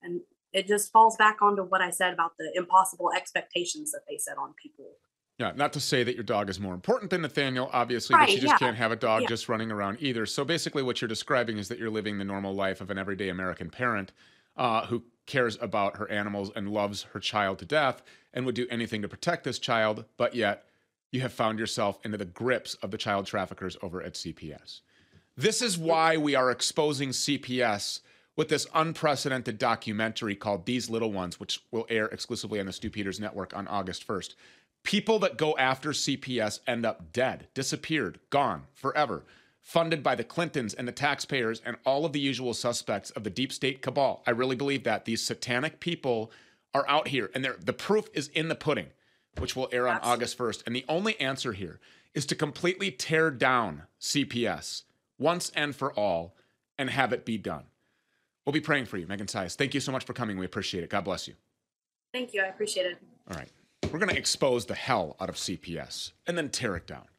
it just falls back onto what I said about the impossible expectations that they set on people. Yeah, not to say that your dog is more important than Nathaniel, obviously, Right, but you just yeah. can't have a dog Yeah. just running around either. So basically what you're describing is that you're living the normal life of an everyday American parent uh, who cares about her animals and loves her child to death and would do anything to protect this child, but yet you have found yourself into the grips of the child traffickers over at C P S. This is why we are exposing C P S with this unprecedented documentary called These Little Ones, which will air exclusively on the Stu Peters Network on August first. People that go after C P S end up dead, disappeared, gone, forever, funded by the Clintons and the taxpayers and all of the usual suspects of the deep state cabal. I really believe that. These satanic people are out here, and they're- the proof is in the pudding, which will air on Absolutely. August first. And the only answer here is to completely tear down C P S once and for all and have it be done. We'll be praying for you, Megan Sias. Thank you so much for coming. We appreciate it. God bless you. Thank you. I appreciate it. All right. We're going to expose the hell out of C P S and then tear it down.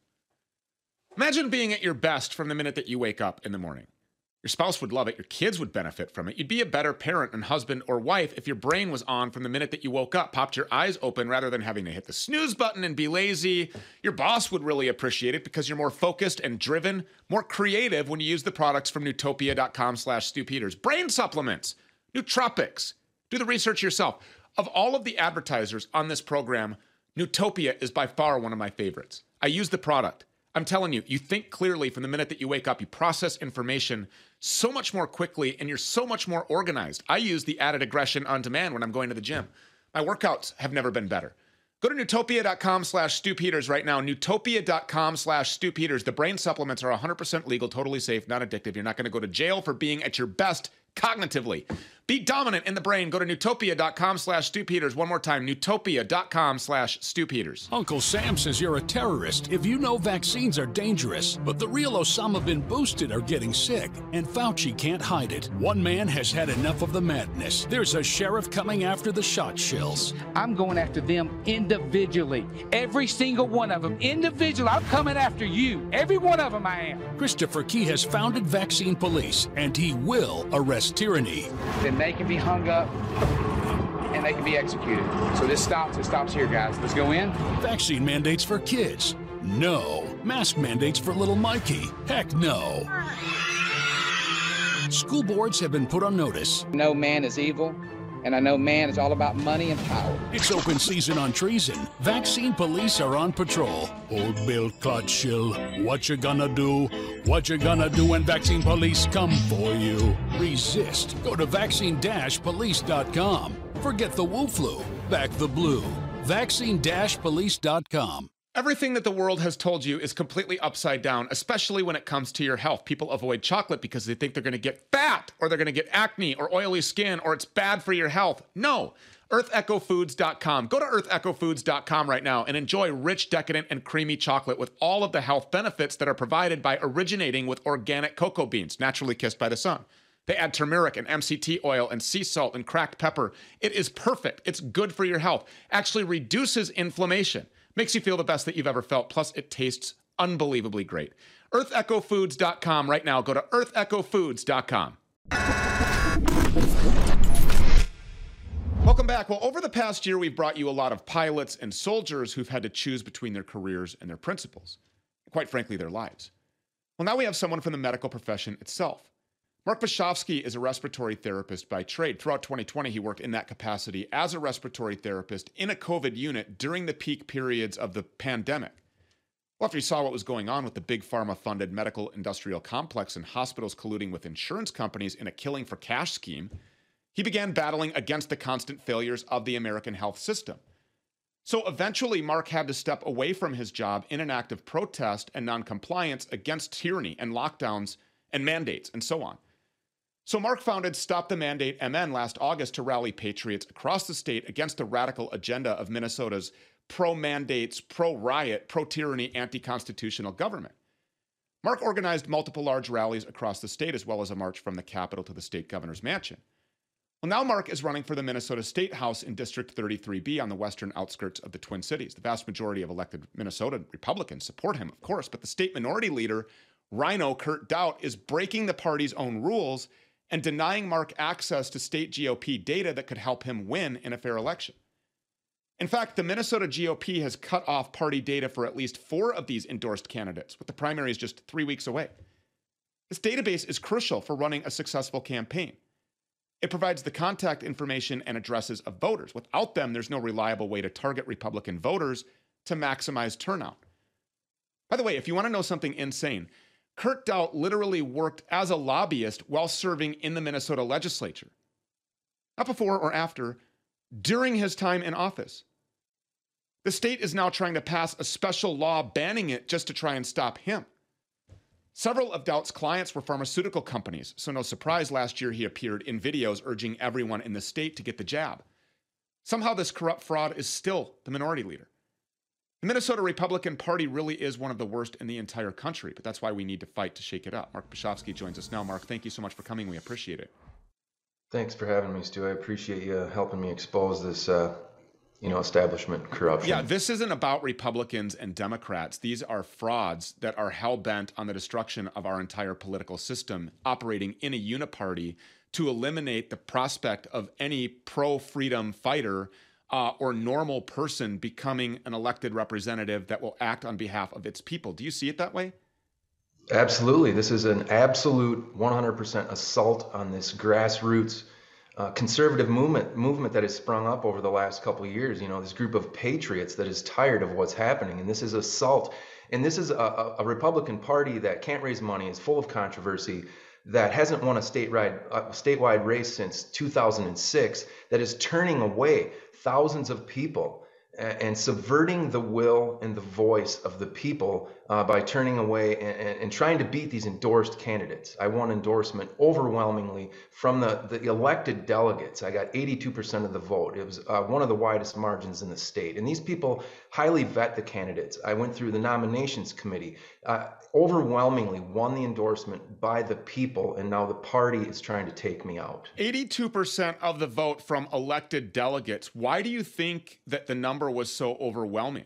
Imagine being at your best from the minute that you wake up in the morning. Your spouse would love it. Your kids would benefit from it. You'd be a better parent and husband or wife if your brain was on from the minute that you woke up, popped your eyes open rather than having to hit the snooze button and be lazy. Your boss would really appreciate it because you're more focused and driven, more creative when you use the products from Newtopia.com slash Stu Peters. Brain supplements, nootropics. Do the research yourself. Of all of the advertisers on this program, Newtopia is by far one of my favorites. I use the product. I'm telling you, you think clearly from the minute that you wake up. You process information so much more quickly, and you're so much more organized. I use the added aggression on demand when I'm going to the gym. My workouts have never been better. Go to Newtopia.com slash Stu Peters right now. Newtopia.com slash Stu Peters. The brain supplements are one hundred percent legal, totally safe, not addictive. You're not going to go to jail for being at your best cognitively. Be dominant in the brain. Go to Newtopia.com slash Stu Peters. One more time, Newtopia.com slash Stu Peters. Uncle Sam says you're a terrorist if you know vaccines are dangerous, but the real Osama bin boosted are getting sick, and Fauci can't hide it. One man has had enough of the madness. There's a sheriff coming after the shot shills. I'm going after them individually. Every single one of them individually. I'm coming after you. Every one of them I am. Christopher Key has founded Vaccine Police, and he will arrest tyranny. Then they can be hung up and they can be executed. So this stops. It stops here, guys. Let's go in. Vaccine mandates for kids? No. Mask mandates for little Mikey? Heck no. School boards have been put on notice. No man is evil, and I know man is all about money and power. It's open season on treason. Vaccine Police are on patrol. Old Bill Clottshill, what you gonna do? What you gonna do when Vaccine Police come for you? Resist. Go to vaccine dash police dot com. Forget the Wu flu. Back the blue. vaccine dash police dot com. Everything that the world has told you is completely upside down, especially when it comes to your health. People avoid chocolate because they think they're going to get fat, or they're going to get acne or oily skin, or it's bad for your health. No. earth echo foods dot com. Go to earth echo foods dot com right now and enjoy rich, decadent, and creamy chocolate with all of the health benefits that are provided by originating with organic cocoa beans, naturally kissed by the sun. They add turmeric and M C T oil and sea salt and cracked pepper. It is perfect. It's good for your health. Actually reduces inflammation. Makes you feel the best that you've ever felt. Plus, it tastes unbelievably great. earth echo foods dot com right now. Go to earth echo foods dot com. Welcome back. Well, over the past year, we've brought you a lot of pilots and soldiers who've had to choose between their careers and their principles. Quite frankly, their lives. Well, now we have someone from the medical profession itself. Mark Bashofsky is a respiratory therapist by trade. Throughout twenty twenty, he worked in that capacity as a respiratory therapist in a COVID unit during the peak periods of the pandemic. Well, after he saw what was going on with the big pharma-funded medical industrial complex and hospitals colluding with insurance companies in a killing for cash scheme, he began battling against the constant failures of the American health system. So eventually, Mark had to step away from his job in an act of protest and noncompliance against tyranny and lockdowns and mandates and so on. So Mark founded Stop the Mandate M N last August to rally patriots across the state against the radical agenda of Minnesota's pro-mandates, pro-riot, pro-tyranny, anti-constitutional government. Mark organized multiple large rallies across the state, as well as a march from the Capitol to the state governor's mansion. Well, now Mark is running for the Minnesota State House in District thirty-three B on the western outskirts of the Twin Cities. The vast majority of elected Minnesota Republicans support him, of course, but the state minority leader, Rhino Kurt Doudt, is breaking the party's own rules and denying Mark access to state G O P data that could help him win in a fair election. In fact, the Minnesota G O P has cut off party data for at least four of these endorsed candidates, with the primaries just three weeks away. This database is crucial for running a successful campaign. It provides the contact information and addresses of voters. Without them, there's no reliable way to target Republican voters to maximize turnout. By the way, if you want to know something insane, Kurt Daudt literally worked as a lobbyist while serving in the Minnesota legislature. Not before or after, during his time in office. The state is now trying to pass a special law banning it just to try and stop him. Several of Daudt's clients were pharmaceutical companies, so no surprise last year he appeared in videos urging everyone in the state to get the jab. Somehow this corrupt fraud is still the minority leader. The Minnesota Republican Party really is one of the worst in the entire country, but that's why we need to fight to shake it up. Mark Bishofsky joins us now. Mark, thank you so much for coming. We appreciate it. Thanks for having me, Stu. I appreciate you helping me expose this, uh, you know, establishment corruption. Yeah, this isn't about Republicans and Democrats. These are frauds that are hell-bent on the destruction of our entire political system, operating in a uniparty to eliminate the prospect of any pro-freedom fighter Uh, or normal person becoming an elected representative that will act on behalf of its people. Do you see it that way? Absolutely. This is an absolute one hundred percent assault on this grassroots uh, conservative movement movement that has sprung up over the last couple of years. You know, this group of patriots that is tired of what's happening. And this is assault. And this is a, a Republican Party that can't raise money, is full of controversy, that hasn't won a statewide, a statewide race since two thousand six, that is turning away thousands of people and subverting the will and the voice of the people uh, by turning away and, and trying to beat these endorsed candidates. I won endorsement overwhelmingly from the, the elected delegates. I got eighty-two percent of the vote. It was uh, one of the widest margins in the state. And these people highly vet the candidates. I went through the nominations committee, uh, overwhelmingly won the endorsement by the people, and now the party is trying to take me out. eighty-two percent of the vote from elected delegates. Why do you think that the number was so overwhelming?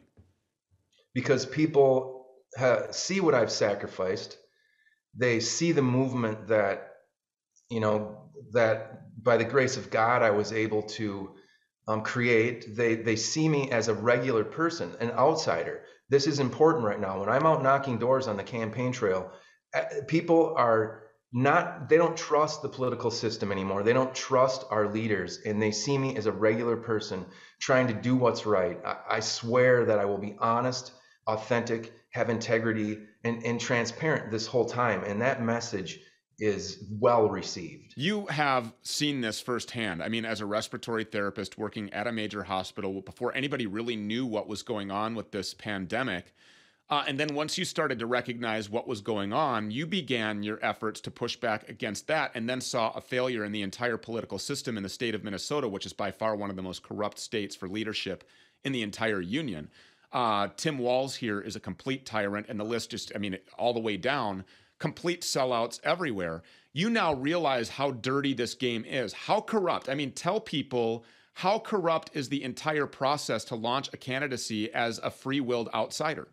Because people ha- see what I've sacrificed. They see the movement that, you know, that by the grace of God I was able to um, create. They they see me as a regular person, an outsider. This is important right now. When I'm out knocking doors on the campaign trail, people are not, they don't trust the political system anymore. They don't trust our leaders, and they see me as a regular person trying to do what's right. I, I swear that I will be honest, authentic, have integrity, and, and transparent this whole time. And that message is well received. You have seen this firsthand. I mean, as a respiratory therapist working at a major hospital before anybody really knew what was going on with this pandemic. Uh, and then once you started to recognize what was going on, you began your efforts to push back against that, and then saw a failure in the entire political system in the state of Minnesota, which is by far one of the most corrupt states for leadership in the entire union. Uh, Tim Walz here is a complete tyrant, and the list just, I mean, all the way down, complete sellouts everywhere. You now realize how dirty this game is, how corrupt. I mean, tell people, how corrupt is the entire process to launch a candidacy as a free-willed outsider?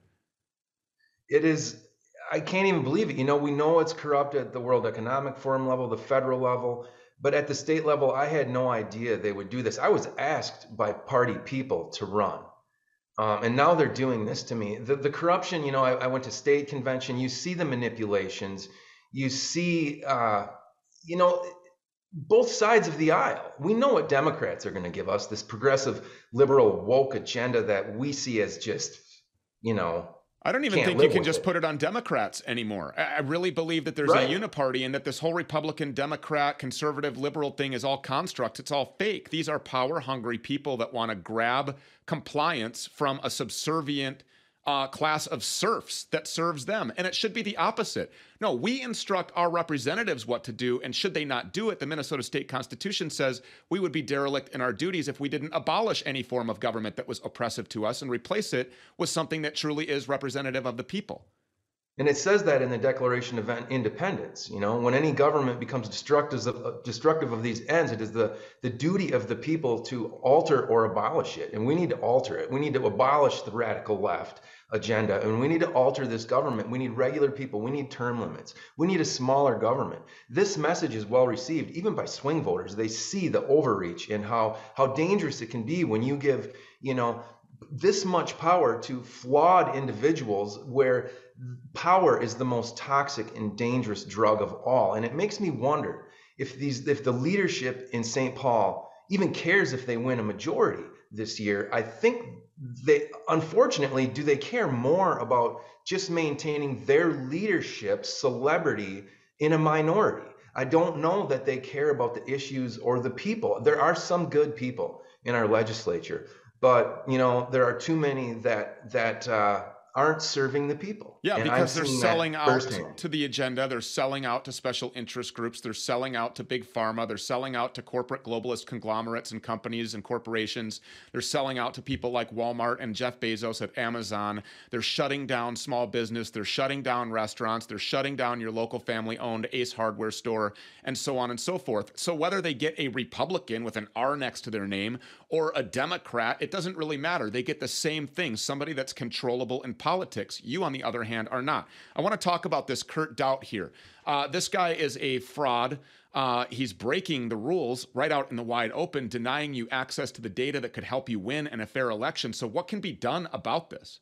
It is, I can't even believe it. You know, we know it's corrupt at the World Economic Forum level, the federal level, but at the state level, I had no idea they would do this. I was asked by party people to run. Um, and now they're doing this to me. The, the corruption, you know, I, I went to state convention. You see the manipulations. You see, uh, you know, both sides of the aisle. We know what Democrats are going to give us, this progressive, liberal, woke agenda that we see as just, you know, I don't even think you can just put it on Democrats anymore. I really believe that there's a uniparty and that this whole Republican, Democrat, conservative, liberal thing is all construct. It's all fake. These are power-hungry people that want to grab compliance from a subservient uh, class of serfs that serves them. And it should be the opposite. No, we instruct our representatives what to do, and should they not do it, the Minnesota State Constitution says we would be derelict in our duties if we didn't abolish any form of government that was oppressive to us and replace it with something that truly is representative of the people. And it says that in the Declaration of Independence. You know, when any government becomes destructive of, destructive of these ends, it is the, the duty of the people to alter or abolish it. And we need to alter it. We need to abolish the radical left agenda. And we need to alter this government. We need regular people. We need term limits. We need a smaller government. This message is well received, even by swing voters. They see the overreach and how, how dangerous it can be when you give, you know, this much power to flawed individuals, where power is the most toxic and dangerous drug of all. And it makes me wonder if these, if the leadership in Saint Paul even cares if they win a majority this year. I think they, unfortunately, do they care more about just maintaining their leadership celebrity in a minority? I don't know that they care about the issues or the people. There are some good people in our legislature, but you know, there are too many that that uh, aren't serving the people. Yeah, and because I've they're seen selling that out firsthand. to the agenda. They're selling out to special interest groups. They're selling out to big pharma. They're selling out to corporate globalist conglomerates and companies and corporations. They're selling out to people like Walmart and Jeff Bezos at Amazon. They're shutting down small business. They're shutting down restaurants. They're shutting down your local family-owned Ace Hardware store, and so on and so forth. So whether they get a Republican with an R next to their name or a Democrat, it doesn't really matter. They get the same thing, somebody that's controllable in politics. You, on the other hand, are not. I want to talk about this Kurt Daudt here. Uh, this guy is a fraud. Uh, he's breaking the rules right out in the wide open, denying you access to the data that could help you win in a fair election. So what can be done about this?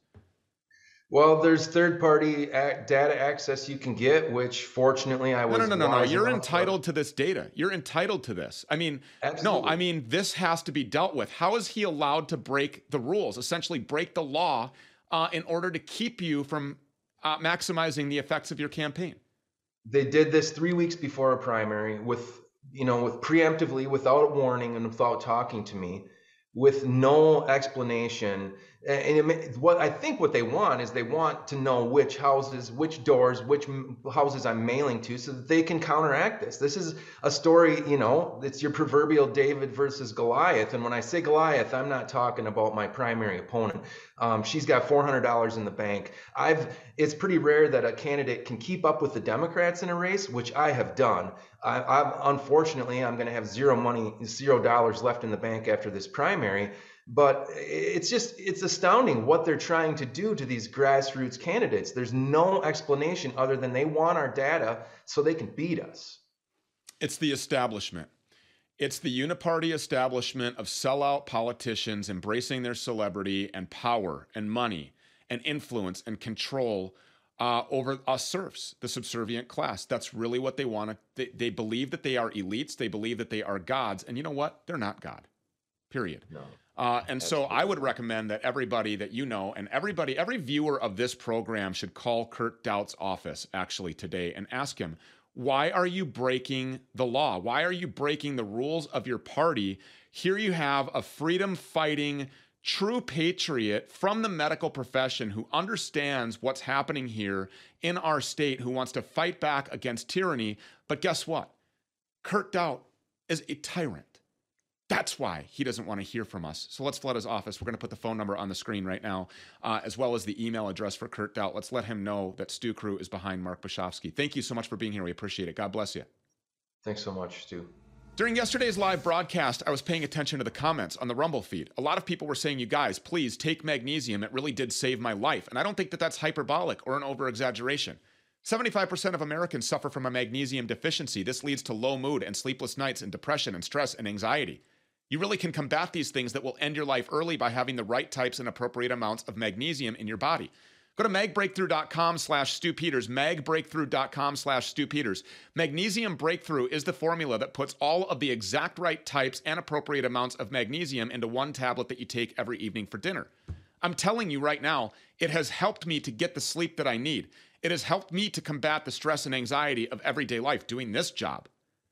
Well, there's third-party data access you can get, which fortunately I was. No, no, no, no, no. You're enough entitled to this data. You're entitled to this. I mean, Absolutely. no, I mean, this has to be dealt with. How is he allowed to break the rules, essentially break the law, uh, in order to keep you from uh, maximizing the effects of your campaign? They did this three weeks before a primary with, you know, with preemptively, without warning and without talking to me, with no explanation. And it, what I think what they want is they want to know which houses, which doors, which houses I'm mailing to, so that they can counteract this. This is a story, you know, it's your proverbial David versus Goliath. And when I say Goliath, I'm not talking about my primary opponent. Um, she's got four hundred dollars in the bank. I've, it's pretty rare that a candidate can keep up with the Democrats in a race, which I have done. I, I unfortunately, I'm going to have zero money, zero dollars left in the bank after this primary. But it's just, it's astounding what they're trying to do to these grassroots candidates. There's no explanation other than they want our data so they can beat us. It's the establishment. It's the uniparty establishment of sellout politicians embracing their celebrity and power and money and influence and control uh, over us serfs, the subservient class. That's really what they want. They, they believe that they are elites. They believe that they are gods. And you know what? They're not God, period. No. Uh, and so I would recommend that everybody that you know and everybody, every viewer of this program should call Kurt Daudt's office actually today and ask him, why are you breaking the law? Why are you breaking the rules of your party? Here you have a freedom-fighting, true patriot from the medical profession who understands what's happening here in our state, who wants to fight back against tyranny. But guess what? Kurt Daudt is a tyrant. That's why he doesn't want to hear from us. So let's flood his office. We're going to put the phone number on the screen right now, uh, as well as the email address for Kurt Daudt. Let's let him know that Stu Crew is behind Mark Bushofsky. Thank you so much for being here. We appreciate it. God bless you. Thanks so much, Stu. During yesterday's live broadcast, I was paying attention to the comments on the Rumble feed. A lot of people were saying, you guys, please take magnesium. It really did save my life. And I don't think that that's hyperbolic or an over-exaggeration. seventy-five percent of Americans suffer from a magnesium deficiency. This leads to low mood and sleepless nights and depression and stress and anxiety. You really can combat these things that will end your life early by having the right types and appropriate amounts of magnesium in your body. Go to magbreakthrough.com slash Stu Peters, magbreakthrough.com slash Stu Peters. Magnesium Breakthrough is the formula that puts all of the exact right types and appropriate amounts of magnesium into one tablet that you take every evening for dinner. I'm telling you right now, it has helped me to get the sleep that I need. It has helped me to combat the stress and anxiety of everyday life doing this job.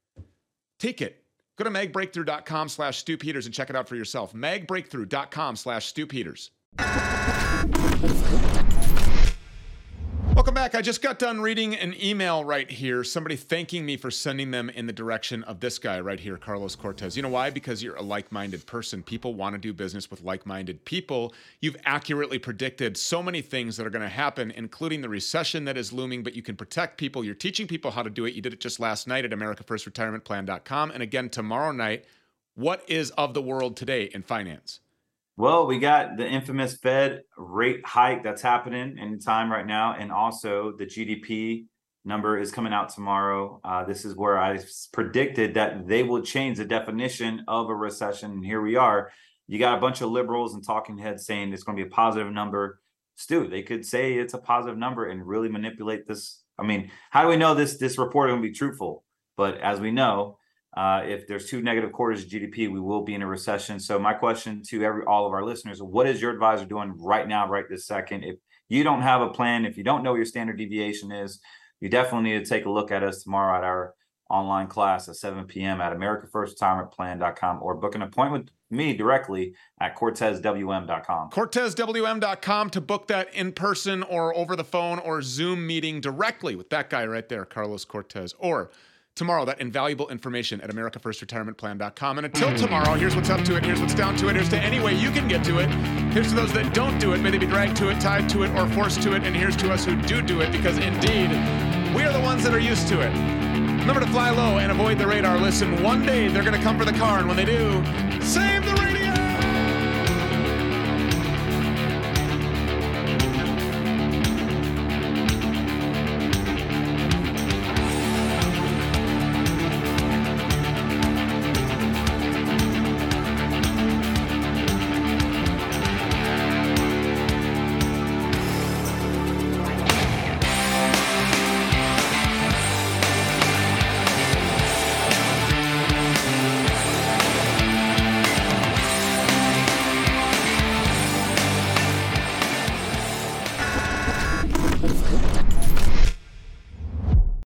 Take it. Go to magbreakthrough.com slash Stu Peters and check it out for yourself. magbreakthrough.com slash Stu Peters. Welcome welcome back. I just got done reading an email right here. Somebody thanking me for sending them in the direction of this guy right here, Carlos Cortez. You know why? Because you're a like-minded person. People want to do business with like-minded people. You've accurately predicted so many things that are going to happen, including the recession that is looming, but you can protect people. You're teaching people how to do it. You did it just last night at America First Retirement Plan dot com. And again, tomorrow night, what is of the world today in finance? Well, we got the infamous Fed rate hike that's happening in time right now. And also the G D P number is coming out tomorrow. Uh, this is where I predicted that they will change the definition of a recession. And here we are. You got a bunch of liberals and talking heads saying it's going to be a positive number. Stu, they could say it's a positive number and really manipulate this. I mean, how do we know this, this report is going to be truthful? But as we know, Uh, if there's two negative quarters of G D P, we will be in a recession. So my question to every all of our listeners, what is your advisor doing right now, right this second? If you don't have a plan, if you don't know what your standard deviation is, you definitely need to take a look at us tomorrow at our online class at seven p.m. at America First Retirement Plan dot com or book an appointment with me directly at Cortez W M dot com. Cortez W M dot com to book that in person or over the phone or Zoom meeting directly with that guy right there, Carlos Cortez. Or tomorrow, that invaluable information at America First Retirement Plan dot com. And until tomorrow, here's what's up to it, here's what's down to it, here's to any way you can get to it. Here's to those that don't do it, may they be dragged to it, tied to it, or forced to it. And here's to us who do do it, because indeed, we are the ones that are used to it. Remember to fly low and avoid the radar. Listen, one day they're going to come for the car, and when they do,